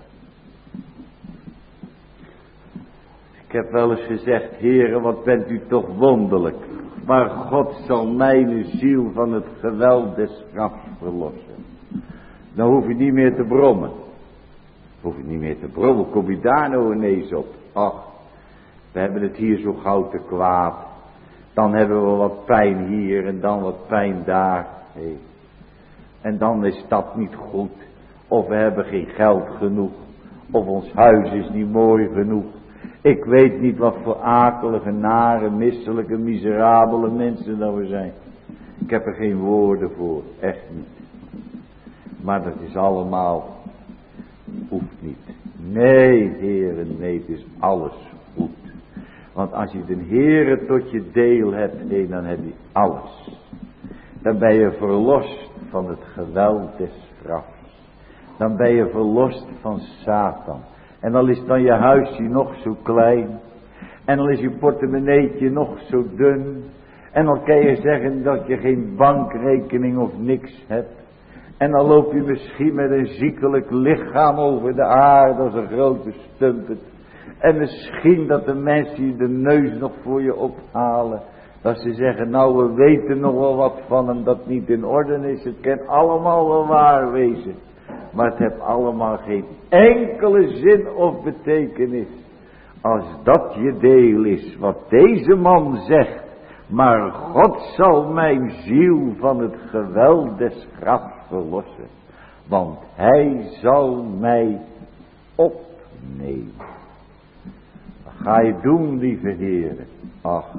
Ik heb wel eens gezegd, Heere, wat bent u toch wonderlijk. Maar God zal mijn ziel van het geweld des grafs verlossen. Dan hoef je niet meer te brommen. Hoef je niet meer te brommen. Kom je daar nou ineens op? Ach, we hebben het hier zo gauw te kwaad. Dan hebben we wat pijn hier en dan wat pijn daar. Hey. En dan is dat niet goed. Of we hebben geen geld genoeg. Of ons huis is niet mooi genoeg. Ik weet niet wat voor akelige, nare, misselijke, miserabele mensen dat we zijn. Ik heb er geen woorden voor. Echt niet. Maar dat is allemaal... hoeft niet. Nee, heren, nee, het is alles goed. Want als je de Heere tot je deel hebt, nee, dan heb je alles. Dan ben je verlost van het geweld des strafs. Dan ben je verlost van Satan. En dan is dan je huisje nog zo klein. En dan is je portemonneetje nog zo dun. En dan kan je zeggen dat je geen bankrekening of niks hebt. En dan loop je misschien met een ziekelijk lichaam over de aarde als een grote stumpet. En misschien dat de mensen je de neus nog voor je ophalen. Dat ze zeggen, nou we weten nog wel wat van hem dat niet in orde is. Het kan allemaal wel waar wezen. Maar het heeft allemaal geen enkele zin of betekenis. Als dat je deel is wat deze man zegt. Maar God zal mijn ziel van het geweld des grafs verlossen. Want hij zal mij opnemen. Wat ga je doen, lieve heren? Ach.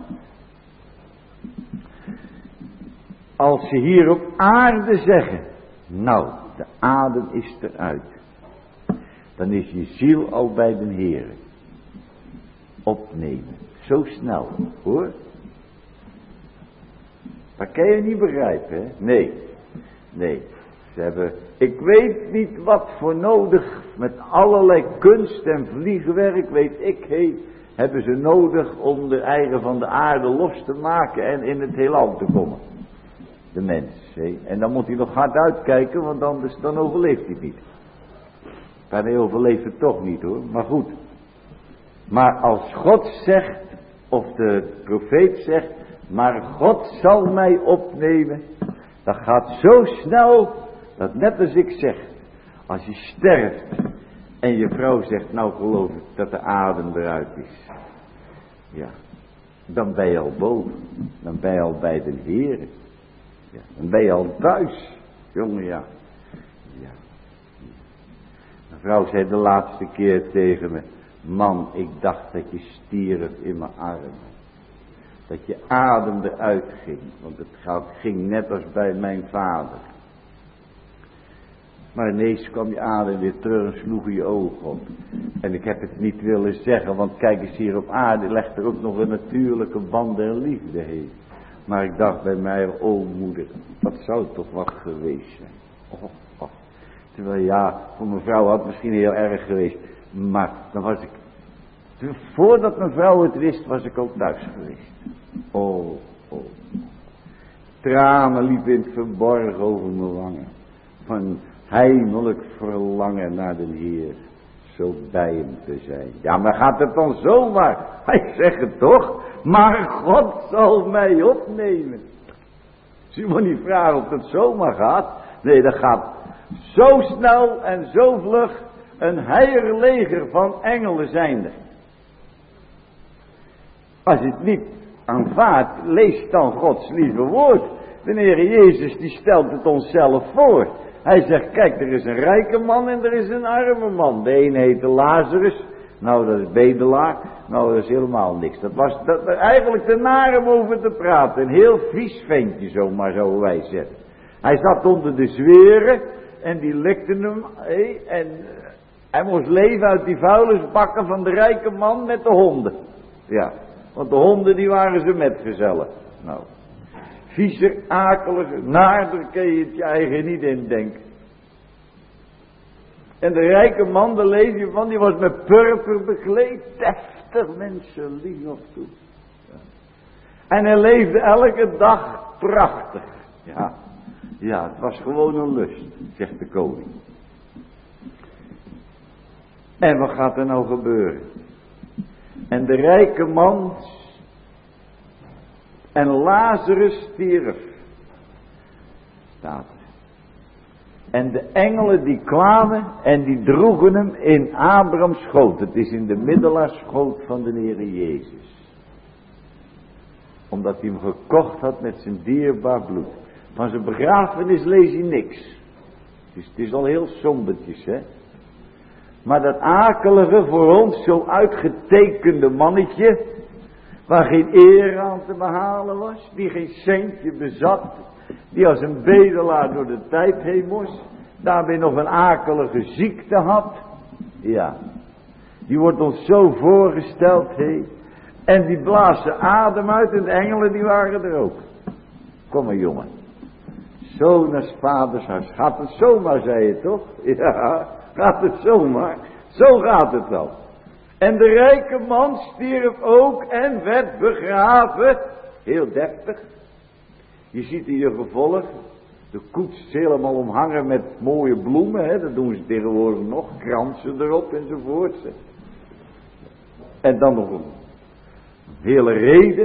Als ze hier op aarde zeggen. Nou, de adem is eruit. Dan is je ziel al bij de Heere. Opnemen. Zo snel, hoor. Dat kan je niet begrijpen, hè? Nee. Nee. Ze hebben, ik weet niet wat voor nodig, met allerlei kunst en vliegwerk, weet ik, hey, hebben ze nodig om de eigen van de aarde los te maken en in het heelal te komen. De mens, hey. En dan moet hij nog hard uitkijken, want anders dan overleeft hij niet. Maar hij overleeft het toch niet, hoor, maar goed. Maar als God zegt, of de profeet zegt, maar God zal mij opnemen, dat gaat zo snel, dat net als ik zeg, als je sterft en je vrouw zegt, nou geloof ik dat de adem eruit is. Ja, dan ben je al boven, dan ben je al bij de Heere. Ja, dan ben je al thuis, jongen, ja. Ja. Mijn vrouw zei de laatste keer tegen me, man, ik dacht dat je stierf in mijn armen. Dat je adem eruit ging, want het ging net als bij mijn vader. Maar ineens kwam je adem weer terug en sloeg je ogen op. En ik heb het niet willen zeggen, want kijk eens hier op aarde, legt er ook nog een natuurlijke band en liefde heen. Maar ik dacht bij mij, oh moeder, dat zou toch wat geweest zijn. Oh, oh. Terwijl ja, voor mijn vrouw had het misschien heel erg geweest. Maar dan was ik, voordat mijn vrouw het wist, was ik ook thuis geweest. Oh, oh. Tranen liepen in het verborgen over mijn wangen. Van heimelijk verlangen naar de Heer. Zo bij hem te zijn. Ja, maar gaat het dan zomaar? Hij zegt het toch? Maar God zal mij opnemen. Zie maar niet vragen of het zomaar gaat. Nee, dat gaat zo snel en zo vlug. Een heier leger van engelen zijn er. Als je het niet aanvaardt, lees dan Gods lieve woord. De Heer Jezus die stelt het onszelf voor. Hij zegt, kijk, er is een rijke man en er is een arme man. De ene heette Lazarus. Nou, dat is bedelaar. Nou, dat is helemaal niks. Dat was dat, eigenlijk te naar om over te praten. Een heel vies ventje, zomaar zo wij zeggen. Hij zat onder de zweren en die likten hem. Hé, en hij moest leven uit die vuilnisbakken van de rijke man met de honden. Ja, want de honden die waren ze metgezellen. Nou, viezer, akeliger, naarder kun je het je eigen niet indenken. En de rijke man, daar lees je van, die was met purper bekleed. Deftig mensen, lief nog toe. Ja. En hij leefde elke dag prachtig. Ja, ja, het was gewoon een lust, zegt de koning. En wat gaat er nou gebeuren? En de rijke man en Lazarus stierf. Staat er. En de engelen die kwamen en die droegen hem in Abrahams schoot. Het is in de middelaarsschoot van de Heer Jezus. Omdat hij hem gekocht had met zijn dierbaar bloed. Van zijn begrafenis lees je niks. Dus het is al heel sombertjes, hè. Maar dat akelige, voor ons zo uitgetekende mannetje, waar geen eer aan te behalen was, die geen centje bezat, die als een bedelaar door de tijd heen moest, daarbij nog een akelige ziekte had, ja, die wordt ons zo voorgesteld, hé, en die blazen adem uit en de engelen die waren er ook. Kom maar jongen, zo naar vaders huis, gaat het zomaar, zei je toch? Ja, gaat het zomaar, zo gaat het dan. En de rijke man stierf ook en werd begraven. Heel deftig. Je ziet in je gevolg. De koets is helemaal omhangen met mooie bloemen. Hè? Dat doen ze tegenwoordig nog. Kransen erop enzovoort. En dan nog een hele reden.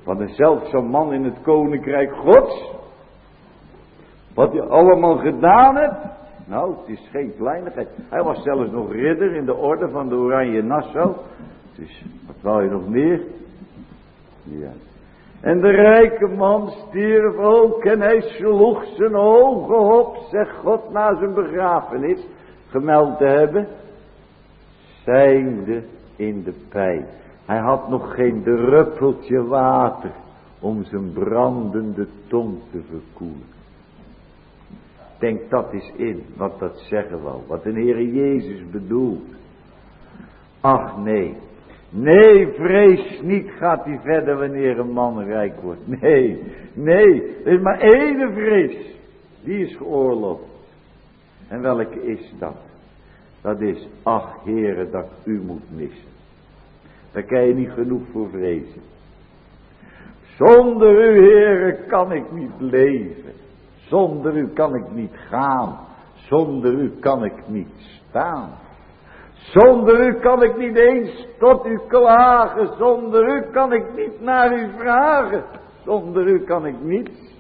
Van een zeldzaam man in het koninkrijk Gods. Wat hij allemaal gedaan hebt. Nou, het is geen kleinigheid. Hij was zelfs nog ridder in de orde van de Oranje Nassau. Dus, wat wou je nog meer? Ja. En de rijke man stierf ook en hij sloeg zijn ogen op, zegt God na zijn begrafenis gemeld te hebben, zijnde in de pijn. Hij had nog geen druppeltje water om zijn brandende tong te verkoelen. Denk dat eens in, wat dat zeggen wou, wat de Heere Jezus bedoelt. Ach nee, nee, vrees niet, gaat hij verder wanneer een man rijk wordt. Nee, nee, er is maar één vrees, die is geoorloofd. En welke is dat? Dat is, ach Heere, dat ik u moet missen. Daar kan je niet genoeg voor vrezen. Zonder u, Heere, kan ik niet leven. Zonder u kan ik niet gaan. Zonder u kan ik niet staan. Zonder u kan ik niet eens tot u klagen. Zonder u kan ik niet naar u vragen. Zonder u kan ik niets.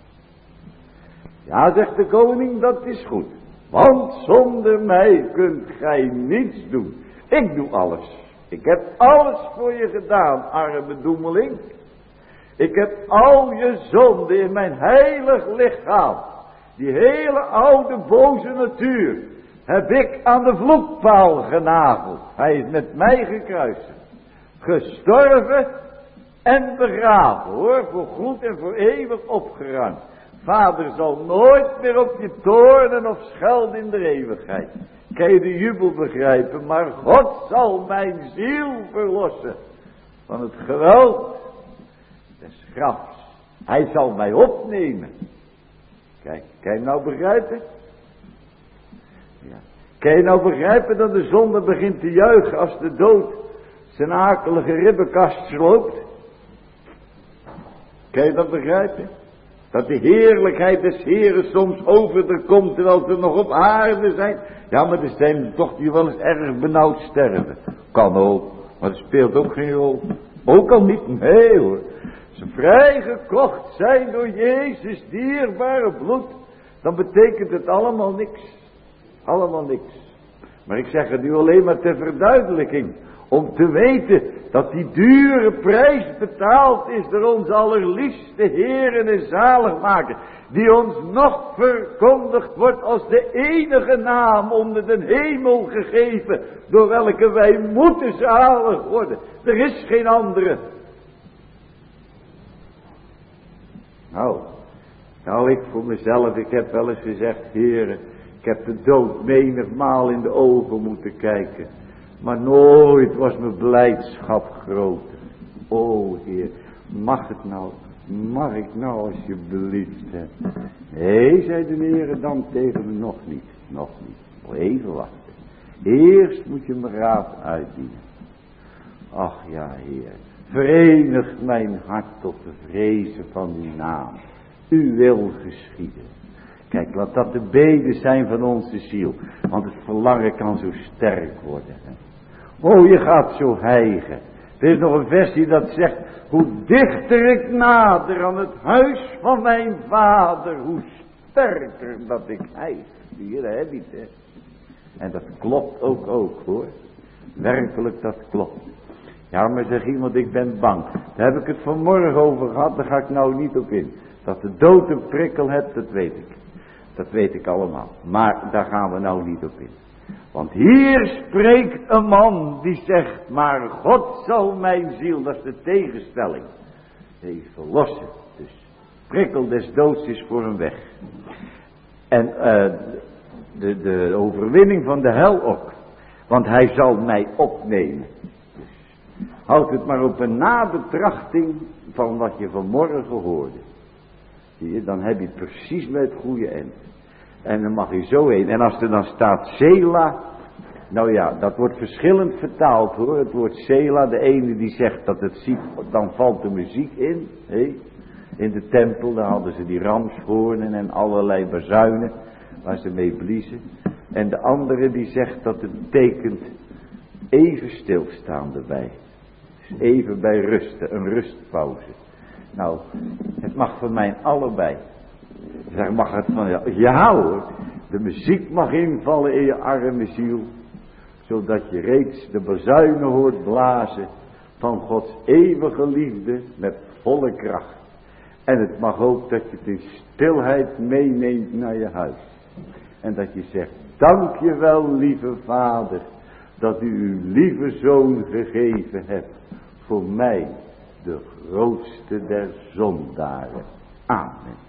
Ja, zegt de koning, dat is goed. Want zonder mij kunt gij niets doen. Ik doe alles. Ik heb alles voor je gedaan, arme doemeling. Ik heb al je zonden in mijn heilig lichaam. Die hele oude boze natuur heb ik aan de vloekpaal genageld. Hij is met mij gekruisigd. Gestorven en begraven, hoor. Voor goed en voor eeuwig opgeruimd. Vader zal nooit meer op je toornen of schelden in de eeuwigheid. Kan je de jubel begrijpen, maar God zal mijn ziel verlossen van het geweld des grafs. Hij zal mij opnemen. Kijk, kan je nou begrijpen? Ja. Kan je nou begrijpen dat de zonde begint te juichen als de dood zijn akelige ribbenkast sloopt? Kan je dat begrijpen? Dat de heerlijkheid des Heeren soms over er komt terwijl ze nog op aarde zijn. Ja, maar er zijn toch die wel eens erg benauwd sterven. Kan ook, maar dat speelt ook geen rol. Ook al niet, nee hoor. Ze vrijgekocht zijn door Jezus dierbare bloed, dan betekent het allemaal niks. Allemaal niks. Maar ik zeg het nu alleen maar ter verduidelijking. Om te weten dat die dure prijs betaald is door ons allerliefste Heer en Zaligmaker. Die ons nog verkondigd wordt als de enige naam onder de hemel gegeven. Door welke wij moeten zalig worden. Er is geen andere. Nou, nou ik voor mezelf, ik heb wel eens gezegd, Heer, ik heb de dood menigmaal in de ogen moeten kijken. Maar nooit was mijn blijdschap groter. O Heer, mag het nou, mag ik nou alsjeblieft hebben? Hé, zei de Heer dan tegen me, nog niet, nog niet. Even wachten. Eerst moet je mijn raad uitdienen. Ach ja, Heer, verenig mijn hart tot de vrezen van uw naam. Uw wil geschieden. Kijk, laat dat de beden zijn van onze ziel. Want het verlangen kan zo sterk worden. Hè? Oh, je gaat zo hijgen. Er is nog een versie dat zegt, hoe dichter ik nader aan het huis van mijn vader, hoe sterker dat ik hijg. Hier heb je het, hè. En dat klopt ook ook, hoor. Werkelijk, dat klopt. Ja, maar zeg iemand, ik ben bang. Daar heb ik het vanmorgen over gehad, daar ga ik nou niet op in. Dat de dood een prikkel hebt, dat weet ik. Dat weet ik allemaal. Maar daar gaan we nou niet op in. Want hier spreekt een man die zegt, maar God zal mijn ziel, dat is de tegenstelling, even verlossen. Dus prikkel des doods is voor hem weg. En uh, de, de overwinning van de hel ook. Want hij zal mij opnemen. Dus houd het maar op een nabetrachting van wat je vanmorgen hoorde. Zie je, dan heb je het precies bij het goede eind. En dan mag je zo heen. En als er dan staat Sela. Nou ja, dat wordt verschillend vertaald hoor. Het woord Sela. De ene die zegt dat het ziet. Dan valt de muziek in. Hé. In de tempel. Daar hadden ze die ramshoornen en allerlei bazuinen. Waar ze mee bliezen. En de andere die zegt dat het betekent even stilstaan erbij. Dus even bij rusten, een rustpauze. Nou, het mag van mij allebei. Zeg, mag het van jou? Ja hoor, de muziek mag invallen in je arme ziel. Zodat je reeds de bazuinen hoort blazen van Gods eeuwige liefde met volle kracht. En het mag ook dat je het in stilheid meeneemt naar je huis. En dat je zegt, dank je wel lieve vader, dat u uw lieve zoon gegeven hebt. Voor mij, de grootste der zondaren. Amen.